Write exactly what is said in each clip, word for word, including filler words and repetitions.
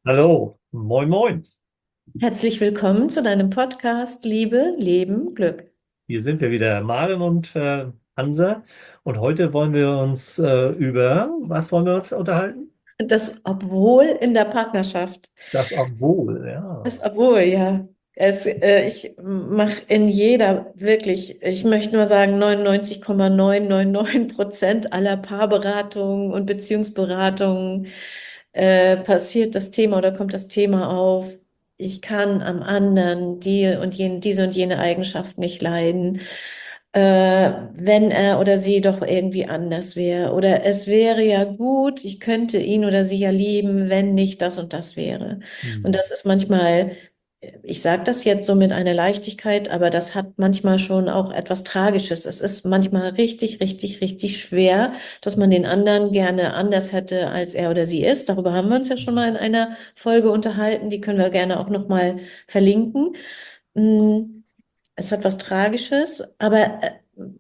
Hallo, moin moin. Herzlich willkommen zu deinem Podcast Liebe, Leben, Glück. Hier sind wir wieder, Maren und äh, Hansa. Und heute wollen wir uns äh, über, was wollen wir uns unterhalten? Das obwohl in der Partnerschaft. Das Obwohl, ja. Das obwohl, ja. Es, äh, ich mache in jeder, wirklich, ich möchte nur sagen, neunundneunzig Komma neun neun neun Prozent aller Paarberatungen und Beziehungsberatungen äh, passiert das Thema oder kommt das Thema auf. Ich kann am anderen die und jene, diese und jene Eigenschaft nicht leiden. Äh, wenn er oder sie doch irgendwie anders wäre. Oder es wäre ja gut, ich könnte ihn oder sie ja lieben, wenn nicht das und das wäre. Und Hm. das ist manchmal, ich sage das jetzt so mit einer Leichtigkeit, aber das hat manchmal schon auch etwas Tragisches. Es ist manchmal richtig, richtig, richtig schwer, dass man den anderen gerne anders hätte, als er oder sie ist. Darüber haben wir uns ja schon mal in einer Folge unterhalten. Die können wir gerne auch noch mal verlinken. Mm, Es hat was Tragisches, aber äh,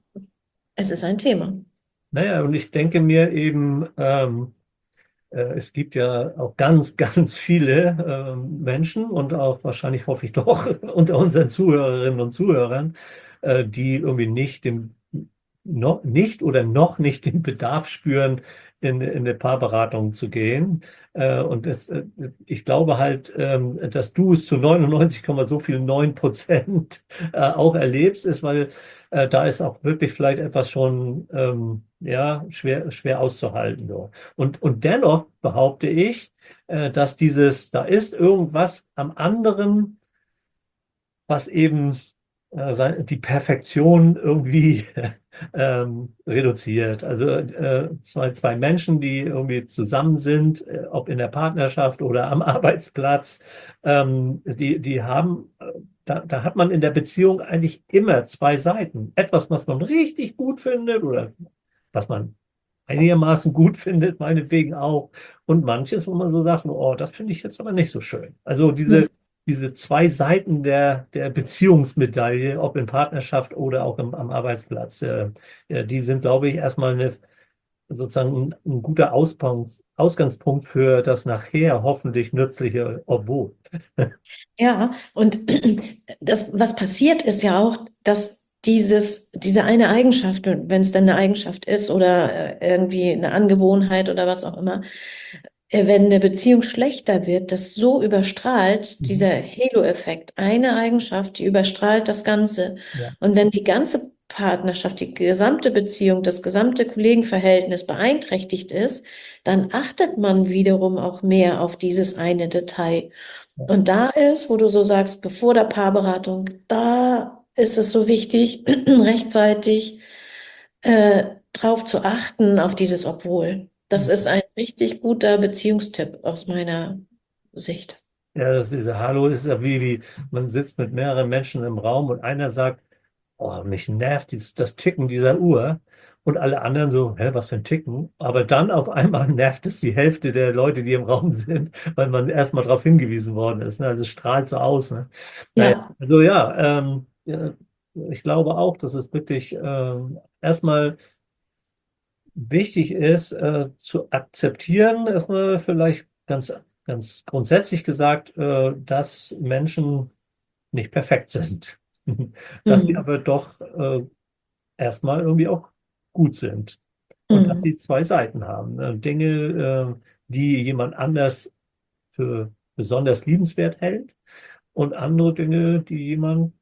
es ist ein Thema. Naja, und ich denke mir eben, ähm, Äh, Es gibt ja auch ganz, ganz viele ähm, Menschen und auch wahrscheinlich hoffe ich doch unter unseren Zuhörerinnen und Zuhörern, äh, die irgendwie nicht den, noch nicht oder noch nicht den Bedarf spüren, in, in eine Paarberatung zu gehen. Äh, Und das, äh, ich glaube halt, ähm, dass du es zu neunundneunzig, Komma so viel neun Prozent äh, auch erlebst, ist, weil äh, da ist auch wirklich vielleicht etwas schon ähm, ja, schwer, schwer auszuhalten. So. Und, und dennoch behaupte ich, äh, dass dieses, da ist irgendwas am anderen, was eben äh, sein- die Perfektion irgendwie ähm, reduziert. Also äh, zwei, zwei Menschen, die irgendwie zusammen sind, äh, ob in der Partnerschaft oder am Arbeitsplatz, ähm, die, die haben, äh, da, da hat man in der Beziehung eigentlich immer zwei Seiten. Etwas, was man richtig gut findet oder was man einigermaßen gut findet, meinetwegen auch. Und manches, wo man so sagt, oh, das finde ich jetzt aber nicht so schön. Also Hm. diese, diese zwei Seiten der, der Beziehungsmedaille, ob in Partnerschaft oder auch im, am Arbeitsplatz, äh, äh, die sind, glaube ich, erstmal eine, sozusagen ein, ein guter Auspunkt, Ausgangspunkt für das nachher hoffentlich nützliche Obwohl. Ja, und das, was passiert, ist ja auch, dass dieses, diese eine Eigenschaft, wenn es dann eine Eigenschaft ist oder äh, irgendwie eine Angewohnheit oder was auch immer, äh, wenn eine Beziehung schlechter wird, das so überstrahlt, Mhm. dieser Halo-Effekt, eine Eigenschaft, die überstrahlt das Ganze. Ja. Und wenn die ganze Partnerschaft, die gesamte Beziehung, das gesamte Kollegenverhältnis beeinträchtigt ist, dann achtet man wiederum auch mehr auf dieses eine Detail. Und da ist, wo du so sagst, bevor der Paarberatung, da ist es so wichtig, rechtzeitig äh, drauf zu achten, auf dieses Obwohl. Das ist ein richtig guter Beziehungstipp aus meiner Sicht. Ja, das ist, Hallo ist ja wie, wie, man sitzt mit mehreren Menschen im Raum und einer sagt, oh, mich nervt dieses, das Ticken dieser Uhr. Und alle anderen so, hä, was für ein Ticken? Aber dann auf einmal nervt es die Hälfte der Leute, die im Raum sind, weil man erstmal darauf hingewiesen worden ist. Ne? Also es strahlt so aus. Ne? Naja, Ja, also ja, ähm, ja, ich glaube auch, dass es wirklich ähm, erstmal wichtig ist, äh, zu akzeptieren, erstmal vielleicht ganz, ganz grundsätzlich gesagt, äh, dass Menschen nicht perfekt sind. Dass sie mhm. aber doch äh, erstmal irgendwie auch gut sind. Und dass Mhm. sie zwei Seiten haben. Ne? Dinge, äh, die jemand anders für besonders liebenswert hält und andere Dinge, die jemand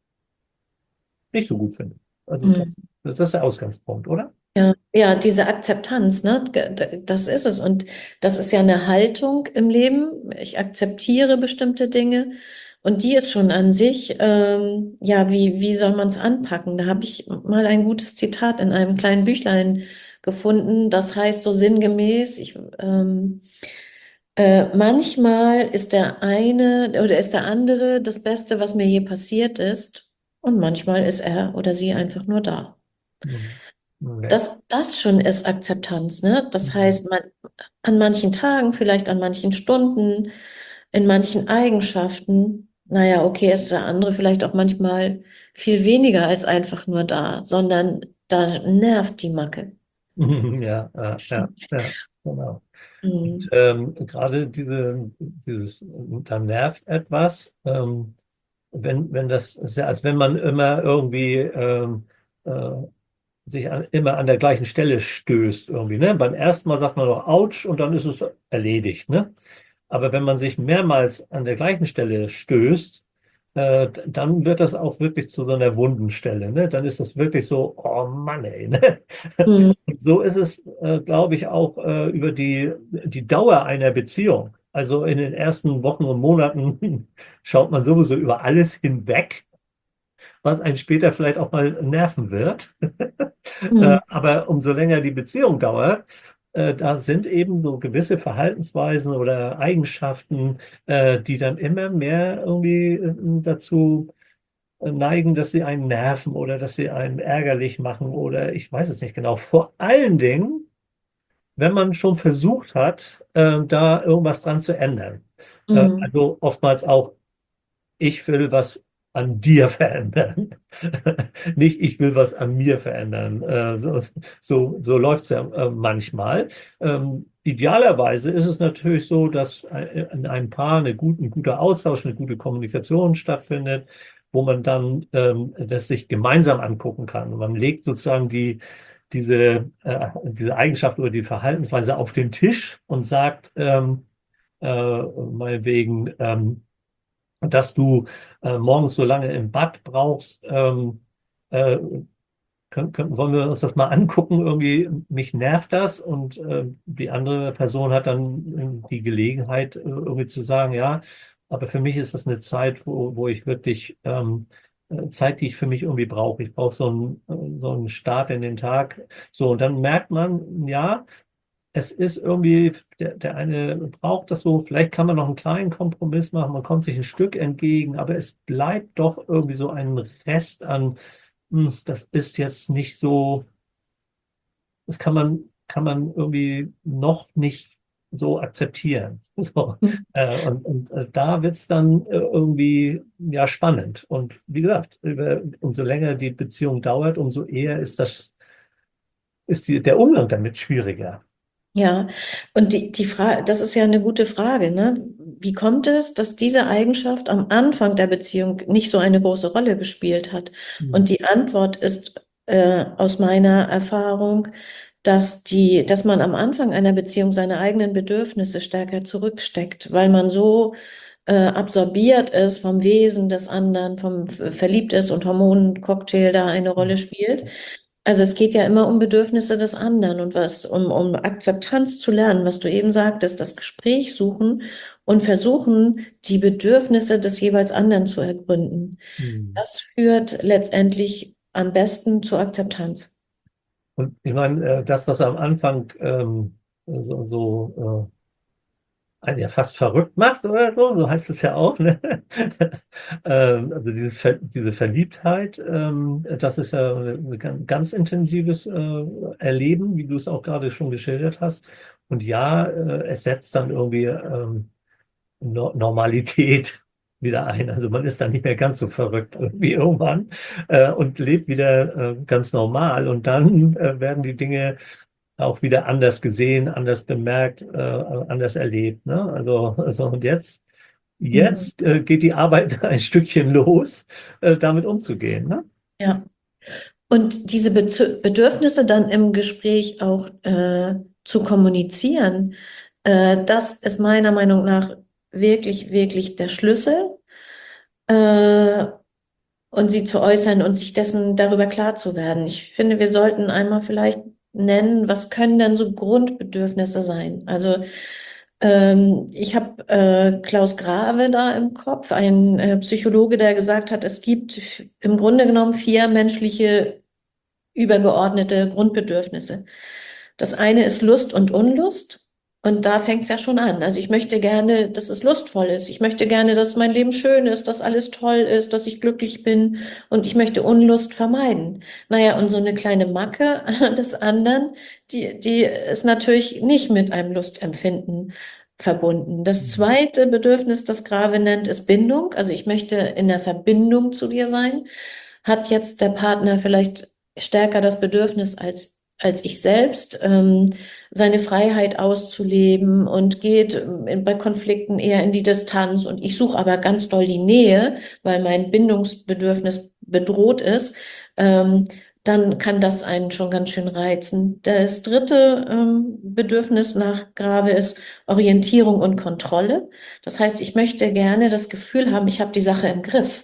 nicht so gut findet. Also Mhm. das, das ist der Ausgangspunkt, oder? Ja, ja, diese Akzeptanz, ne, ge- d- das ist es. Und das ist ja eine Haltung im Leben. Ich akzeptiere bestimmte Dinge. Und die ist schon an sich, ähm, ja, wie, wie soll man es anpacken? Da habe ich mal ein gutes Zitat in einem kleinen Büchlein gefunden. Das heißt so sinngemäß, ich, ähm, äh, manchmal ist der eine oder ist der andere das Beste, was mir je passiert ist. Und manchmal ist er oder sie einfach nur da. Mhm. Ja. Das, das schon ist Akzeptanz, ne? Das Mhm. heißt, man, an manchen Tagen, vielleicht an manchen Stunden, in manchen Eigenschaften, naja, okay, ist der andere vielleicht auch manchmal viel weniger als einfach nur da, sondern da nervt die Macke. Ja, ja, ja, ja, genau. Mhm. Ähm, gerade diese, dieses, da nervt etwas, ähm, wenn, wenn das, ist ja, als wenn man immer irgendwie ähm, äh, sich an, immer an der gleichen Stelle stößt irgendwie, ne? Beim ersten Mal sagt man noch Autsch und dann ist es erledigt, ne? Aber wenn man sich mehrmals an der gleichen Stelle stößt, äh, dann wird das auch wirklich zu so einer wunden Stelle, ne? Dann ist das wirklich so, oh Mann, ey, ne? Mhm. Und so ist es, äh, glaube ich, auch äh, über die, die Dauer einer Beziehung. Also in den ersten Wochen und Monaten schaut man sowieso über alles hinweg, was einen später vielleicht auch mal nerven wird. Äh, Mhm. aber umso länger die Beziehung dauert, äh, da sind eben so gewisse Verhaltensweisen oder Eigenschaften, äh, die dann immer mehr irgendwie äh, dazu neigen, dass sie einen nerven oder dass sie einen ärgerlich machen oder ich weiß es nicht genau. Vor allen Dingen, wenn man schon versucht hat, äh, da irgendwas dran zu ändern. Äh, Mhm. also oftmals auch ich will was an dir verändern. Nicht, ich will was an mir verändern. Äh, so so, so läuft es ja äh, manchmal. Ähm, idealerweise ist es natürlich so, dass ein- in einem Paar eine gut, ein guter Austausch, eine gute Kommunikation stattfindet, wo man dann ähm, das sich gemeinsam angucken kann. Man legt sozusagen die, diese, äh, diese Eigenschaft oder die Verhaltensweise auf den Tisch und sagt, ähm, äh, meinetwegen, ähm, dass du äh, morgens so lange im Bad brauchst. Ähm, äh, können, können, wollen wir uns das mal angucken? Irgendwie, mich nervt das und äh, die andere Person hat dann äh, die Gelegenheit, äh, irgendwie zu sagen, ja, aber für mich ist das eine Zeit, wo, wo ich wirklich ähm, äh, Zeit, die ich für mich irgendwie brauche. Ich brauche so einen, äh, so einen Start in den Tag. So, und dann merkt man, ja, es ist irgendwie, der, der eine braucht das so, vielleicht kann man noch einen kleinen Kompromiss machen, man kommt sich ein Stück entgegen, aber es bleibt doch irgendwie so ein Rest an, hm, das ist jetzt nicht so, das kann man, kann man irgendwie noch nicht so akzeptieren. So, Mhm. äh, und und äh, da wird es dann äh, irgendwie ja spannend. Und wie gesagt, über, umso länger die Beziehung dauert, umso eher ist das, ist die, der Umgang damit schwieriger. Ja, und die, die Frage, das ist ja eine gute Frage, ne? Wie kommt es, dass diese Eigenschaft am Anfang der Beziehung nicht so eine große Rolle gespielt hat? Hm. Und die Antwort ist äh, aus meiner Erfahrung, dass die, dass man am Anfang einer Beziehung seine eigenen Bedürfnisse stärker zurücksteckt, weil man so äh, absorbiert ist vom Wesen des anderen, vom verliebt ist und Hormoncocktail da eine Rolle spielt. Also es geht ja immer um Bedürfnisse des anderen und was, um, um Akzeptanz zu lernen, was du eben sagtest, das Gespräch suchen und versuchen, die Bedürfnisse des jeweils anderen zu ergründen. Hm. Das führt letztendlich am besten zur Akzeptanz. Und ich meine, äh, das, was am Anfang ähm, so, so äh, einen ja fast verrückt macht oder so, so heißt es ja auch, ne? Ähm, also dieses Ver diese Verliebtheit, ähm, das ist ja ein ganz, ganz intensives äh, Erleben, wie du es auch gerade schon geschildert hast. Und ja, äh, es setzt dann irgendwie ähm, no Normalität wieder ein. Also man ist dann nicht mehr ganz so verrückt irgendwie irgendwann äh, und lebt wieder äh, ganz normal. Und dann äh, werden die Dinge auch wieder anders gesehen, anders bemerkt, äh, anders erlebt. Ne? Also, also und jetzt, Mhm. jetzt äh, geht die Arbeit ein Stückchen los, äh, damit umzugehen. Ne? Ja. Und diese Bezü- Bedürfnisse dann im Gespräch auch äh, zu kommunizieren, äh, das ist meiner Meinung nach wirklich, wirklich der Schlüssel. Äh, und sie zu äußern und sich dessen darüber klar zu werden. Ich finde, wir sollten einmal vielleicht nennen, was können denn so Grundbedürfnisse sein? Also ähm, ich habe äh, Klaus Grave da im Kopf, ein äh, Psychologe, der gesagt hat, es gibt f- im Grunde genommen vier menschliche übergeordnete Grundbedürfnisse. Das eine ist Lust und Unlust. Und da fängt es ja schon an. Also ich möchte gerne, dass es lustvoll ist. Ich möchte gerne, dass mein Leben schön ist, dass alles toll ist, dass ich glücklich bin. Und ich möchte Unlust vermeiden. Naja, und so eine kleine Macke des anderen, die, die ist natürlich nicht mit einem Lustempfinden verbunden. Das Mhm. zweite Bedürfnis, das Grave nennt, ist Bindung. Also ich möchte in der Verbindung zu dir sein. Hat jetzt der Partner vielleicht stärker das Bedürfnis als als ich selbst, ähm, seine Freiheit auszuleben und geht ähm, bei Konflikten eher in die Distanz. Und ich suche aber ganz doll die Nähe, weil mein Bindungsbedürfnis bedroht ist. Ähm, dann kann das einen schon ganz schön reizen. Das dritte ähm, Bedürfnis nach Grave ist Orientierung und Kontrolle. Das heißt, ich möchte gerne das Gefühl haben, ich habe die Sache im Griff.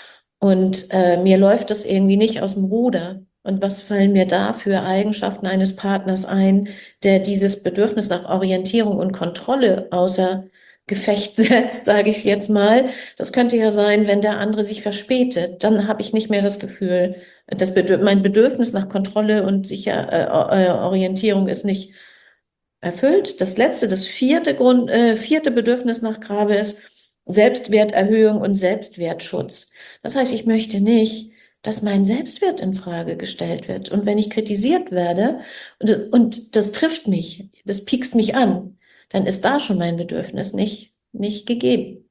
Und äh, mir läuft das irgendwie nicht aus dem Ruder. Und was fallen mir da für Eigenschaften eines Partners ein, der dieses Bedürfnis nach Orientierung und Kontrolle außer Gefecht setzt, sage ich jetzt mal. Das könnte ja sein, wenn der andere sich verspätet, dann habe ich nicht mehr das Gefühl, das Bedürf mein Bedürfnis nach Kontrolle und sicher äh, äh, Orientierung ist nicht erfüllt. Das letzte, das vierte Grund, äh, vierte Bedürfnis nach Grabe ist Selbstwerterhöhung und Selbstwertschutz. Das heißt, ich möchte nicht, dass mein Selbstwert in Frage gestellt wird. Und wenn ich kritisiert werde und, und das trifft mich, das piekst mich an, dann ist da schon mein Bedürfnis nicht, nicht gegeben.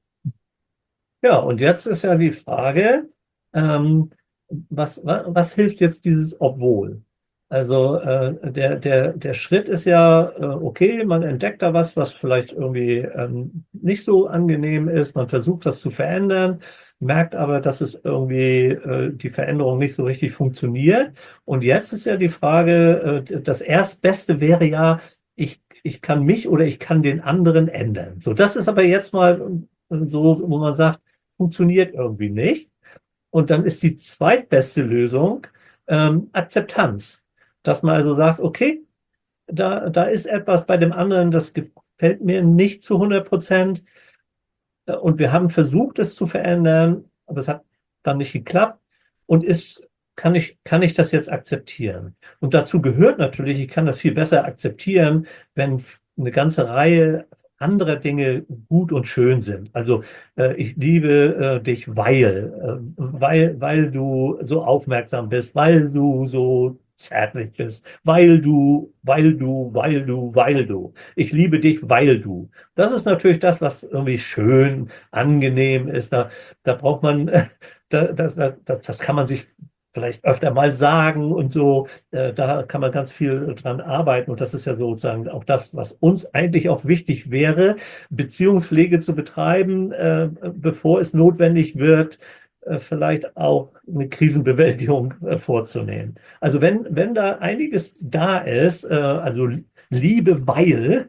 Ja, und jetzt ist ja die Frage, ähm, was, wa- was hilft jetzt dieses Obwohl? Also äh, der, der, der Schritt ist ja, äh, okay, man entdeckt da was, was vielleicht irgendwie ähm, nicht so angenehm ist, man versucht das zu verändern, merkt aber, dass es irgendwie äh, die Veränderung nicht so richtig funktioniert. Und jetzt ist ja die Frage, äh, das Erstbeste wäre ja, ich, ich kann mich oder ich kann den anderen ändern. So, das ist aber jetzt mal äh, so, wo man sagt, funktioniert irgendwie nicht. Und dann ist die zweitbeste Lösung ähm, Akzeptanz. Dass man also sagt, okay, da, da ist etwas bei dem anderen, das gefällt mir nicht zu hundert Prozent. Äh, Und wir haben versucht, es zu verändern, aber es hat dann nicht geklappt. Und ist, kann ich, kann ich das jetzt akzeptieren? Und dazu gehört natürlich, ich kann das viel besser akzeptieren, wenn eine ganze Reihe anderer Dinge gut und schön sind. Also äh, ich liebe äh, dich, weil, äh, weil, weil du so aufmerksam bist, weil du so zärtlich bist, weil du, weil du, weil du, weil du. Ich liebe dich, weil du. Das ist natürlich das, was irgendwie schön, angenehm ist. Da, da braucht man, da, da, da, das kann man sich vielleicht öfter mal sagen und so. Äh, Da kann man ganz viel dran arbeiten. Und das ist ja sozusagen auch das, was uns eigentlich auch wichtig wäre, Beziehungspflege zu betreiben, äh, bevor es notwendig wird, äh, vielleicht auch eine Krisenbewältigung äh, vorzunehmen. Also wenn, wenn da einiges da ist, äh, also Liebe, weil,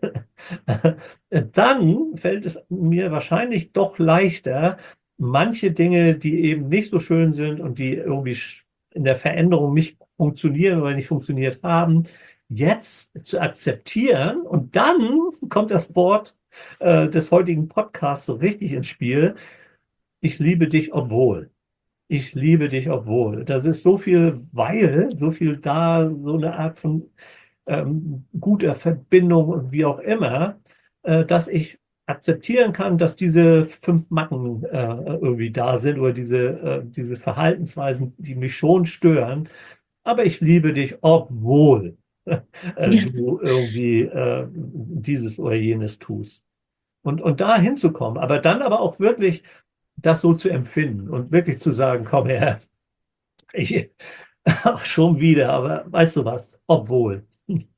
dann fällt es mir wahrscheinlich doch leichter, manche Dinge, die eben nicht so schön sind und die irgendwie in der Veränderung nicht funktionieren oder nicht funktioniert haben, jetzt zu akzeptieren. Und dann kommt das Wort äh, des heutigen Podcasts so richtig ins Spiel. Ich liebe dich, obwohl. Ich liebe dich, obwohl. Das ist so viel Weil, so viel da, so eine Art von ähm, guter Verbindung und wie auch immer, äh, dass ich akzeptieren kann, dass diese fünf Macken äh, irgendwie da sind oder diese, äh, diese Verhaltensweisen, die mich schon stören. Aber ich liebe dich, obwohl äh, Ja. du irgendwie äh, dieses oder jenes tust. Und, und da hinzukommen, aber dann aber auch wirklich das so zu empfinden und wirklich zu sagen, komm her, ich ach, schon wieder, aber weißt du was, obwohl.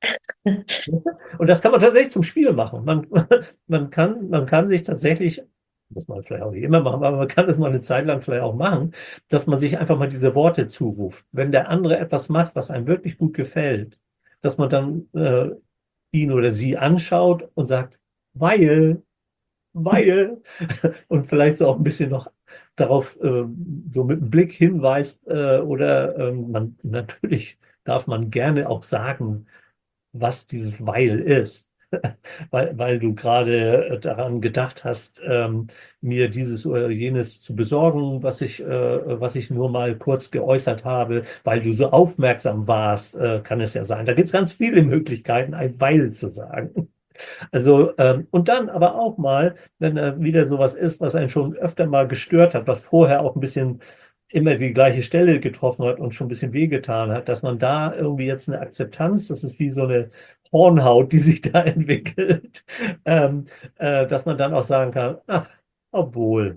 Und das kann man tatsächlich zum Spiel machen. Man, man kann, man kann sich tatsächlich, muss man vielleicht auch nicht immer machen, aber man kann es mal eine Zeit lang vielleicht auch machen, dass man sich einfach mal diese Worte zuruft. Wenn der andere etwas macht, was einem wirklich gut gefällt, dass man dann äh, ihn oder sie anschaut und sagt, weil, weil, und vielleicht so auch ein bisschen noch darauf äh, so mit dem Blick hinweist äh, oder ähm, man natürlich darf man gerne auch sagen, was dieses Weil ist, weil, weil du gerade äh, daran gedacht hast, ähm, mir dieses oder jenes zu besorgen, was ich, äh, was ich nur mal kurz geäußert habe, weil du so aufmerksam warst, äh, kann es ja sein. Da gibt es ganz viele Möglichkeiten, ein Weil zu sagen. Also, ähm, und dann aber auch mal, wenn da wieder sowas ist, was einen schon öfter mal gestört hat, was vorher auch ein bisschen immer die gleiche Stelle getroffen hat und schon ein bisschen wehgetan hat, dass man da irgendwie jetzt eine Akzeptanz, das ist wie so eine Hornhaut, die sich da entwickelt, ähm, äh, dass man dann auch sagen kann, ach, obwohl.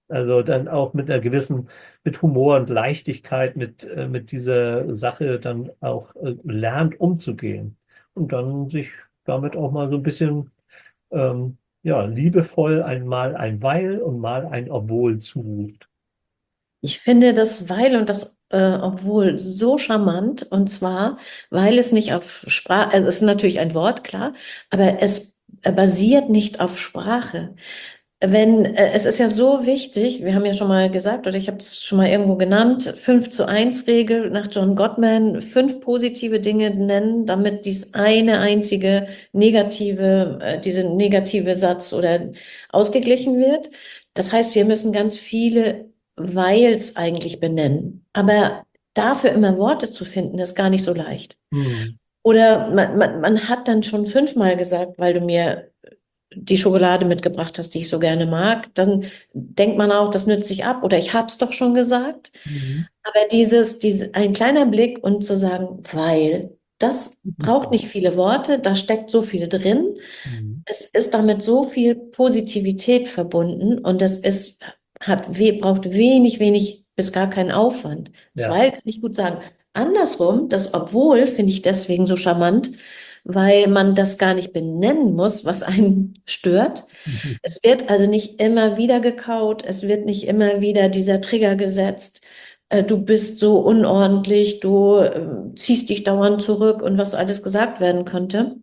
Also dann auch mit einer gewissen, mit Humor und Leichtigkeit mit, äh, mit dieser Sache dann auch äh, lernt umzugehen und dann sich damit auch mal so ein bisschen ähm, ja, liebevoll einmal ein Weil und mal ein Obwohl zuruft. Ich finde das Weil und das äh, Obwohl so charmant, und zwar, weil es nicht auf Sprache, also es ist natürlich ein Wort, klar, aber es äh, basiert nicht auf Sprache. Wenn, äh, es ist ja so wichtig, wir haben ja schon mal gesagt, oder ich habe es schon mal irgendwo genannt, fünf zu eins Regel nach John Gottman, fünf positive Dinge nennen, damit dies eine einzige negative, äh, diese negative Satz oder ausgeglichen wird. Das heißt, wir müssen ganz viele Weils eigentlich benennen. Aber dafür immer Worte zu finden, ist gar nicht so leicht. Hm. Oder man, man, man hat dann schon fünfmal gesagt, weil du mir die Schokolade mitgebracht hast, die ich so gerne mag, dann denkt man auch, das nützt sich ab oder ich habe es doch schon gesagt. Mhm. Aber dieses, diese, ein kleiner Blick und zu sagen, weil, das braucht nicht viele Worte, da steckt so viel drin. Mhm. Es ist damit so viel Positivität verbunden und es ist, hat, we, braucht wenig, wenig bis gar keinen Aufwand. Das Ja. weil kann ich gut sagen. Andersrum, das Obwohl finde ich deswegen so charmant, weil man das gar nicht benennen muss, was einen stört. Mhm. Es wird also nicht immer wieder gekaut, es wird nicht immer wieder dieser Trigger gesetzt. Äh, Du bist so unordentlich, du äh, ziehst dich dauernd zurück und was alles gesagt werden könnte.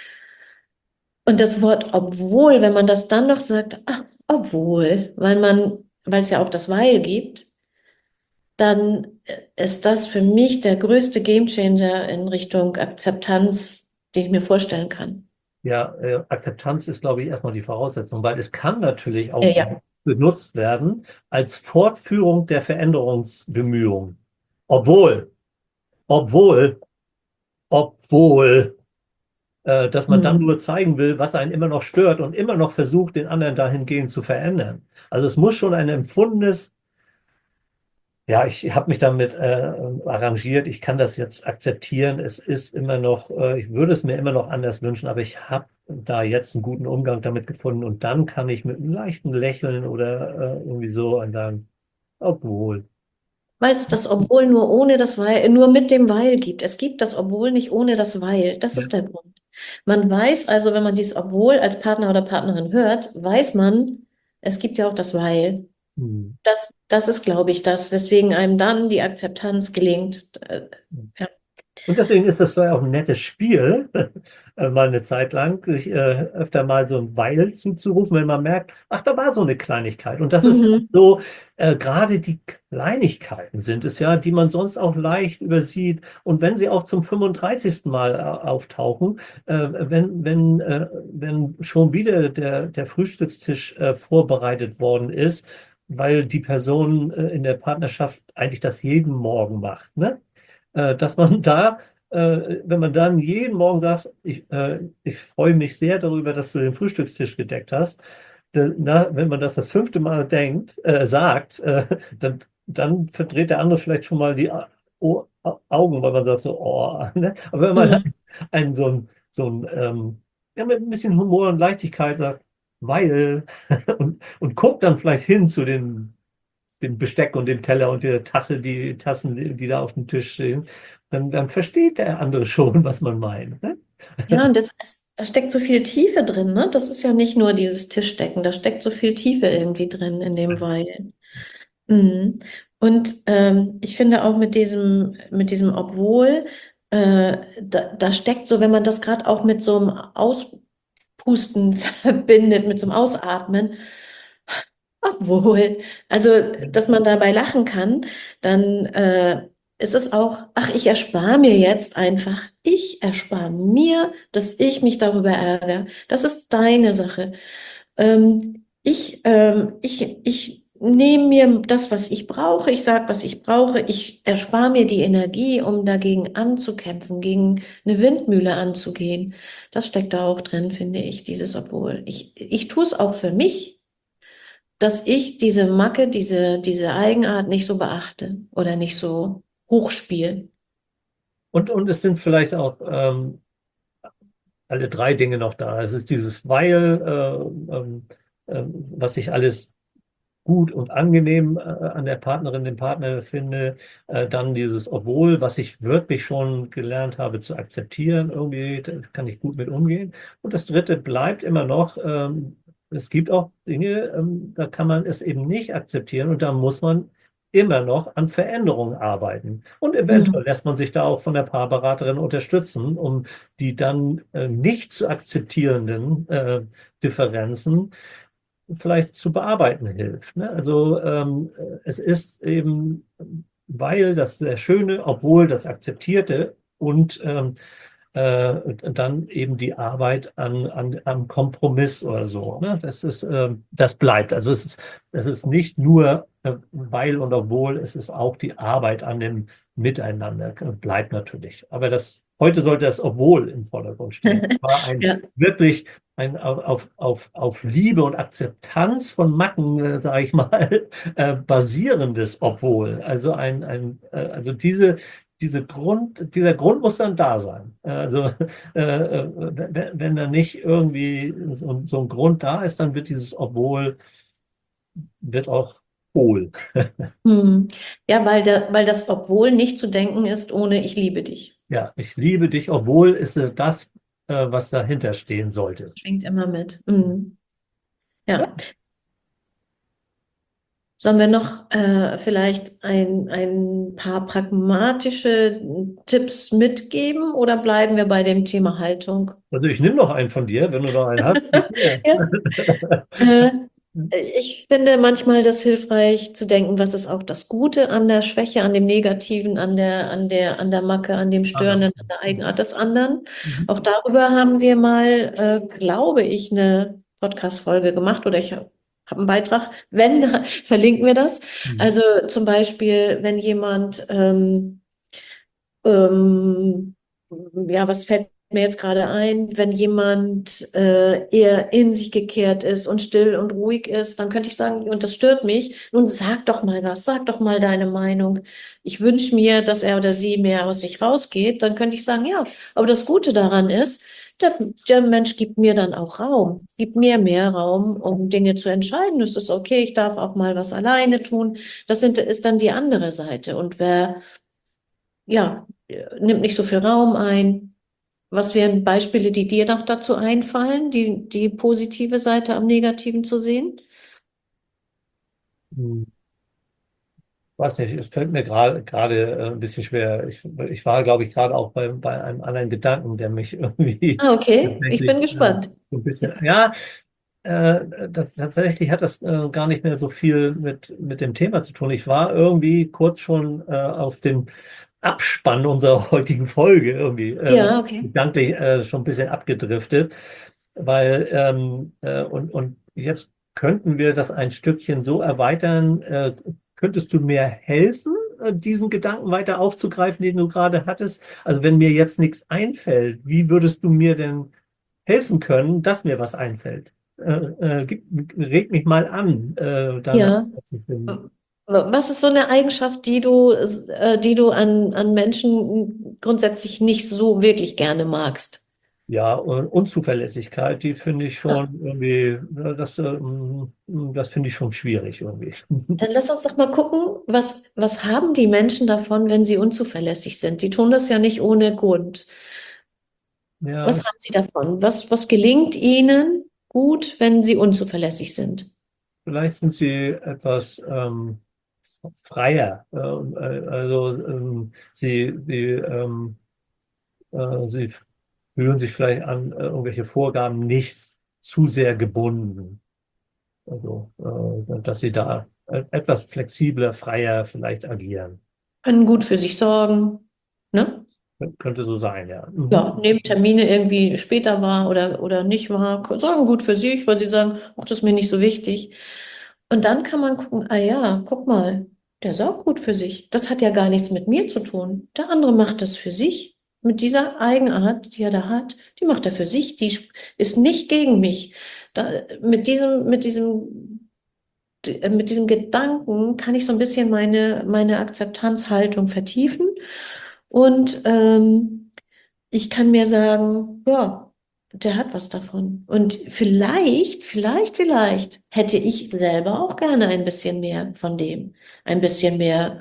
Und das Wort obwohl, wenn man das dann noch sagt, ach, obwohl, weil man, weil es ja auch das Weil gibt, dann äh, ist das für mich der größte Gamechanger in Richtung Akzeptanz, den ich mir vorstellen kann. Ja, äh, Akzeptanz ist, glaube ich, erstmal die Voraussetzung, weil es kann natürlich Äh, auch ja. benutzt werden als Fortführung der Veränderungsbemühungen. Obwohl, obwohl, obwohl, äh, dass man dann Hm. nur zeigen will, was einen immer noch stört und immer noch versucht, den anderen dahingehend zu verändern. Also es muss schon ein empfundenes, ja, ich habe mich damit äh, arrangiert. Ich kann das jetzt akzeptieren. Es ist immer noch, äh, ich würde es mir immer noch anders wünschen, aber ich habe da jetzt einen guten Umgang damit gefunden und dann kann ich mit einem leichten Lächeln oder äh, irgendwie so und dann, obwohl. Weil es das Obwohl nur ohne das Weil, nur mit dem Weil gibt. Es gibt das Obwohl nicht ohne das Weil. Das Ja. ist der Grund. Man weiß also, wenn man dieses Obwohl als Partner oder Partnerin hört, weiß man, es gibt ja auch das Weil. Hm. Das, das ist, glaube ich, das, weswegen einem dann die Akzeptanz gelingt. Äh, ja. Und deswegen ist das vielleicht auch ein nettes Spiel, äh, mal eine Zeit lang, sich äh, öfter mal so ein Weil zuzurufen, wenn man merkt, ach, da war so eine Kleinigkeit. Und das ist ja Mhm. so, äh, gerade die Kleinigkeiten sind es ja, die man sonst auch leicht übersieht. Und wenn sie auch zum fünfunddreißigsten Mal äh, auftauchen, äh, wenn, wenn, äh, wenn schon wieder der, der Frühstückstisch äh, vorbereitet worden ist, weil die Person äh, in der Partnerschaft eigentlich das jeden Morgen macht, ne? Äh, dass man da, äh, wenn man dann jeden Morgen sagt, ich, äh, ich freue mich sehr darüber, dass du den Frühstückstisch gedeckt hast, da- na, wenn man das das fünfte Mal denkt, äh, sagt, äh, dann, dann verdreht der andere vielleicht schon mal die A- O- Au- Augen, weil man sagt so, oh, ne? Aber wenn man Mhm. einen so ein, so ein ähm, ja, mit ein bisschen Humor und Leichtigkeit sagt, weil, und, und guckt dann vielleicht hin zu den dem Besteck und dem Teller und der Tasse, die Tassen, die, die da auf dem Tisch stehen, dann, dann versteht der andere schon, was man meint. Ne? Ja, und das, ist- da steckt so viel Tiefe drin, ne? Das ist ja nicht nur dieses Tischdecken, da steckt so viel Tiefe irgendwie drin in dem Weil. Mhm. Und ähm, ich finde auch mit diesem, mit diesem Obwohl, äh, da, da steckt so, wenn man das gerade auch mit so einem Auspusten verbindet, mit so einem Ausatmen, obwohl, also dass man dabei lachen kann, dann äh, ist es auch, ach, ich erspare mir jetzt einfach, ich erspare mir, dass ich mich darüber ärgere. Das ist deine Sache. Ähm, ich, ähm, ich, ich nehme mir das, was ich brauche, ich sage, was ich brauche, ich erspare mir die Energie, um dagegen anzukämpfen, gegen eine Windmühle anzugehen. Das steckt da auch drin, finde ich, dieses Obwohl. Ich, ich tue es auch für mich, dass ich diese Macke, diese, diese Eigenart nicht so beachte oder nicht so hochspiele. Und, und es sind vielleicht auch ähm, alle drei Dinge noch da. Es ist dieses Weil, äh, ähm, ähm, was ich alles gut und angenehm äh, an der Partnerin, dem Partner finde. Äh, dann dieses Obwohl, was ich wirklich schon gelernt habe zu akzeptieren, irgendwie da kann ich gut mit umgehen. Und das Dritte bleibt immer noch, ähm, es gibt auch Dinge, ähm, da kann man es eben nicht akzeptieren und da muss man immer noch an Veränderungen arbeiten. Und eventuell Mhm. lässt man sich da auch von der Paarberaterin unterstützen, um die dann äh, nicht zu akzeptierenden äh, Differenzen vielleicht zu bearbeiten hilft. Ne? Also ähm, es ist eben, weil das sehr Schöne, obwohl das Akzeptierte und ähm, äh, dann eben die Arbeit an, an, am Kompromiss oder so. Ne? Das ist, ähm, das bleibt. Also es ist, es ist nicht nur äh, weil und obwohl, es ist auch die Arbeit an dem Miteinander äh, bleibt natürlich. Aber das, heute sollte das obwohl im Vordergrund stehen. War ein Ja. wirklich ein, auf, auf, auf Liebe und Akzeptanz von Macken, äh, sage ich mal, äh, basierendes Obwohl. Also ein, ein äh, also diese, diese Grund, dieser Grund muss dann da sein. Also äh, äh, wenn, wenn da nicht irgendwie so, so ein Grund da ist, dann wird dieses Obwohl wird auch hohl. Mhm. Ja, weil, der, weil das obwohl nicht zu denken ist ohne ich liebe dich. Ja, ich liebe dich, obwohl ist äh, das, äh, was dahinter stehen sollte. Schwingt immer mit. Mhm. Ja. Ja. Sollen wir noch äh, vielleicht ein, ein paar pragmatische Tipps mitgeben oder bleiben wir bei dem Thema Haltung? Also ich nehme noch einen von dir, wenn du noch einen hast. Gib her. Ja. Äh, Ich finde manchmal das hilfreich zu denken, was ist auch das Gute an der Schwäche, an dem Negativen, an der, an der, an der Macke, an dem Ah, Störenden, an der Eigenart des anderen. mhm. Auch darüber haben wir mal, äh, glaube ich, eine Podcast-Folge gemacht oder ich habe hab einen Beitrag. Wenn, verlinken wir das. Mhm. Also zum Beispiel, wenn jemand ähm, ähm, ja, was fällt mir jetzt gerade ein? Wenn jemand äh, eher in sich gekehrt ist und still und ruhig ist, dann könnte ich sagen, und das stört mich, nun sag doch mal was, sag doch mal deine Meinung. Ich wünsche mir, dass er oder sie mehr aus sich rausgeht. Dann könnte ich sagen, ja, aber das Gute daran ist, der, der Mensch gibt mir dann auch Raum, gibt mir mehr Raum, um Dinge zu entscheiden. Es ist okay, ich darf auch mal was alleine tun. Das sind, ist dann die andere Seite. Und wer ja, äh, nimmt nicht so viel Raum ein. Was wären Beispiele, die dir noch dazu einfallen, die, die positive Seite am Negativen zu sehen? Mhm. Weiß nicht, es fällt mir gerade gerade äh, ein bisschen schwer. Ich, ich war, glaube ich, gerade auch bei, bei einem anderen Gedanken, der mich irgendwie Ah, okay, ich tatsächlich bin äh, gespannt. so ein bisschen, ja, äh, das, tatsächlich hat das äh, gar nicht mehr so viel mit, mit dem Thema zu tun. Ich war irgendwie kurz schon äh, auf dem Abspann unserer heutigen Folge irgendwie äh, Ja, okay. gedanklich äh, schon ein bisschen abgedriftet, weil ähm, äh, und, und jetzt könnten wir das ein Stückchen so erweitern. Äh, könntest du mir helfen, äh, diesen Gedanken weiter aufzugreifen, den du gerade hattest? Also wenn mir jetzt nichts einfällt, wie würdest du mir denn helfen können, dass mir was einfällt? Äh, äh, gib, reg mich mal an, äh, da eine Ja. Antwort zu finden. Was ist so eine Eigenschaft, die du, äh, die du an, an Menschen grundsätzlich nicht so wirklich gerne magst? Ja, und Unzuverlässigkeit, die finde ich Ah, schon irgendwie, äh, das, ähm, das finde ich schon schwierig irgendwie. dann lass uns doch mal gucken, was, was haben die Menschen davon, wenn sie unzuverlässig sind? Die tun das ja nicht ohne Grund. Ja, Was haben Sie davon? Was, was gelingt Ihnen gut, wenn Sie unzuverlässig sind? vielleicht sind sie etwas ähm, freier. Ähm, äh, also ähm, sie, sie, ähm, äh, sie fühlen sich vielleicht an äh, irgendwelche Vorgaben nicht zu sehr gebunden. Also, äh, dass sie da äh, etwas flexibler, freier vielleicht agieren. Können gut für sich sorgen, ne? Könnte so sein, ja. Ja, Mhm. nehmen Termine irgendwie später wahr oder, oder nicht wahr, sorgen gut für sich, weil sie sagen, ach, das ist mir nicht so wichtig. Und dann kann man gucken, ah ja, guck mal, der sorgt gut für sich. Das hat ja gar nichts mit mir zu tun. Der andere macht das für sich. Mit dieser Eigenart, die er da hat, die macht er für sich. Die sp- ist nicht gegen mich. Da, mit diesem, mit diesem, d- mit diesem Gedanken kann ich so ein bisschen meine, meine Akzeptanzhaltung vertiefen. Und ähm, ich kann mir sagen, ja. der hat was davon. Und vielleicht, vielleicht, vielleicht hätte ich selber auch gerne ein bisschen mehr von dem. Ein bisschen mehr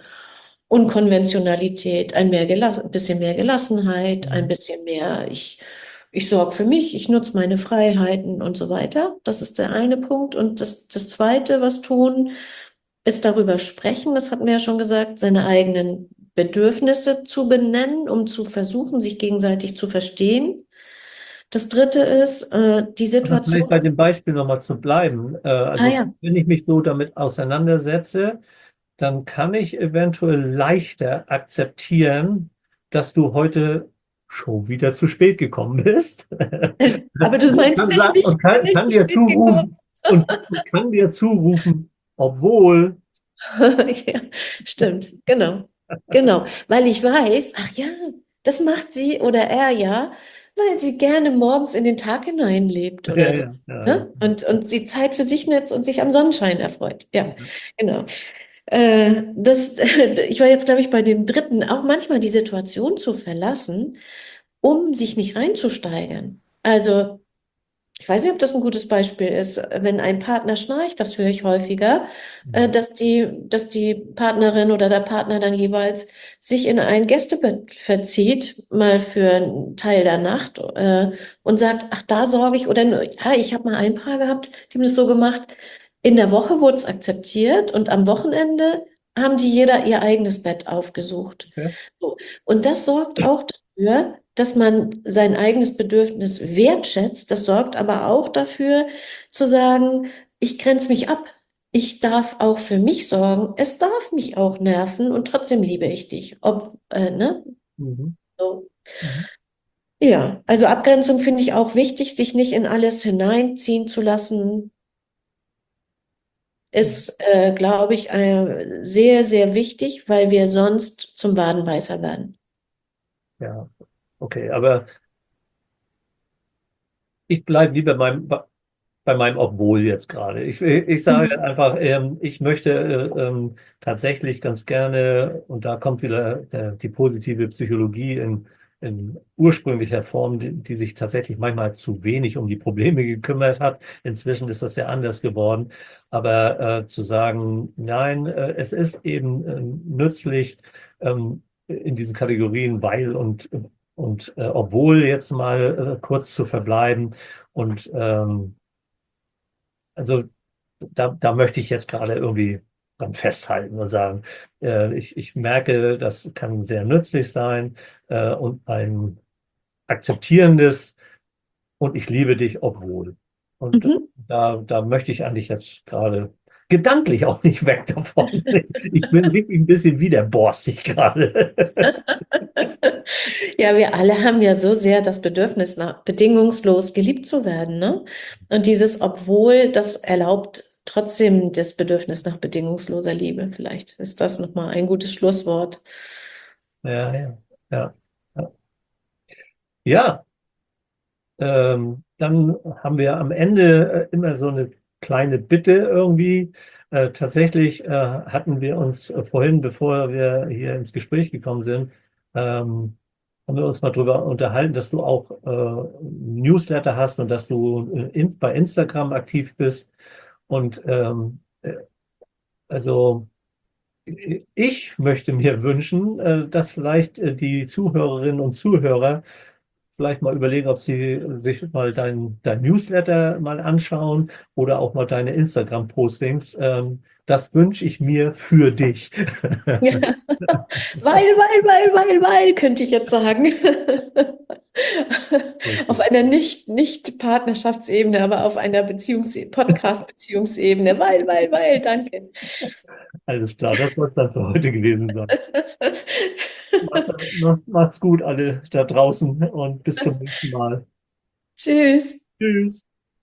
Unkonventionalität, ein mehr Gelass ein bisschen mehr Gelassenheit, ein Mhm. bisschen mehr, ich, ich sorge für mich, ich nutze meine Freiheiten und so weiter. Das ist der eine Punkt. Und das, das Zweite, was tun, ist darüber sprechen, das hatten wir ja schon gesagt, seine eigenen Bedürfnisse zu benennen, um zu versuchen, sich gegenseitig zu verstehen. Das Dritte ist, äh, die Aber vielleicht Situation, bei dem Beispiel nochmal zu bleiben. Äh, ah also ja, wenn ich mich so damit auseinandersetze, dann kann ich eventuell leichter akzeptieren, dass du heute schon wieder zu spät gekommen bist. aber du Und meinst kann, nicht sagen, mich, und ich bin kann, nicht kann zu dir spät gekommen. zurufen und kann dir zurufen, obwohl, Ja, stimmt, genau, genau, weil ich weiß, ach ja, das macht sie oder er ja, weil sie gerne morgens in den Tag hineinlebt ja, oder so, ja, ja, ne? Und, und sie Zeit für sich nutzt und sich am Sonnenschein erfreut. Ja, ja, genau. Äh, das, ich war jetzt, glaube ich, bei dem dritten, auch manchmal die Situation zu verlassen, um sich nicht reinzusteigern. Also, ich weiß nicht, ob das ein gutes Beispiel ist. Wenn ein Partner schnarcht, das höre ich häufiger, äh, dass die, dass die Partnerin oder der Partner dann jeweils sich in ein Gästebett verzieht, mal für einen Teil der Nacht, äh, und sagt, ach, da sorge ich, oder nur- ja, ich habe mal ein Paar gehabt, die haben das so gemacht. In der Woche wurde es akzeptiert und am Wochenende haben die jeder ihr eigenes Bett aufgesucht. ja, So. Und das sorgt auch dafür, dass man sein eigenes Bedürfnis wertschätzt. Das sorgt aber auch dafür, zu sagen, ich grenze mich ab. Ich darf auch für mich sorgen. Es darf mich auch nerven und trotzdem liebe ich dich. Ob, äh, ne? mhm, So. mhm, Ja, also Abgrenzung finde ich auch wichtig, sich nicht in alles hineinziehen zu lassen, mhm. ist, äh, glaube ich, äh, sehr, sehr wichtig, weil wir sonst zum Wadenbeißer werden. Ja, okay, aber ich bleibe lieber beim, bei meinem Obwohl jetzt gerade. Ich, ich sage Mhm. einfach, ähm, ich möchte äh, ähm, tatsächlich ganz gerne, und da kommt wieder der, die positive Psychologie in, in ursprünglicher Form, die, die sich tatsächlich manchmal zu wenig um die Probleme gekümmert hat. Inzwischen ist das ja anders geworden. Aber äh, zu sagen, nein, äh, es ist eben äh, nützlich ähm, in diesen Kategorien, weil und, und äh, obwohl jetzt mal äh, kurz zu verbleiben. Und ähm, also da, da möchte ich jetzt gerade irgendwie dran festhalten und sagen, äh, ich, ich merke, das kann sehr nützlich sein äh, und ein akzeptierendes und ich liebe dich, obwohl. Und Mhm. da, da möchte ich eigentlich jetzt gerade gedanklich auch nicht weg davon. Ich bin wirklich ein bisschen widerborstig gerade. Ja, wir alle haben ja so sehr das Bedürfnis, nach bedingungslos geliebt zu werden, ne? Und dieses Obwohl, das erlaubt trotzdem das Bedürfnis nach bedingungsloser Liebe. Vielleicht ist das nochmal ein gutes Schlusswort. Ja, ja, ja. Ja, ja. Ähm, dann haben wir am Ende äh, immer so eine kleine Bitte irgendwie. Äh, tatsächlich äh, hatten wir uns äh, vorhin, bevor wir hier ins Gespräch gekommen sind, ähm, haben wir uns mal darüber unterhalten, dass du auch äh, Newsletter hast und dass du äh, in, bei Instagram aktiv bist. Und ähm, äh, also ich möchte mir wünschen, äh, dass vielleicht äh, die Zuhörerinnen und Zuhörer vielleicht mal überlegen, ob sie sich mal dein, dein Newsletter mal anschauen oder auch mal deine Instagram-Postings. Ähm, das wünsche ich mir für dich. Ja. Weil, weil, weil, weil, weil, könnte ich jetzt sagen. Auf Richtig. einer nicht, nicht Partnerschaftsebene, aber auf einer Beziehungs Podcast-Beziehungsebene. Weil, weil, weil, danke. Alles klar, das soll es dann für heute gewesen sein. Mach's, macht's gut, alle da draußen und bis zum nächsten Mal. Tschüss. Tschüss.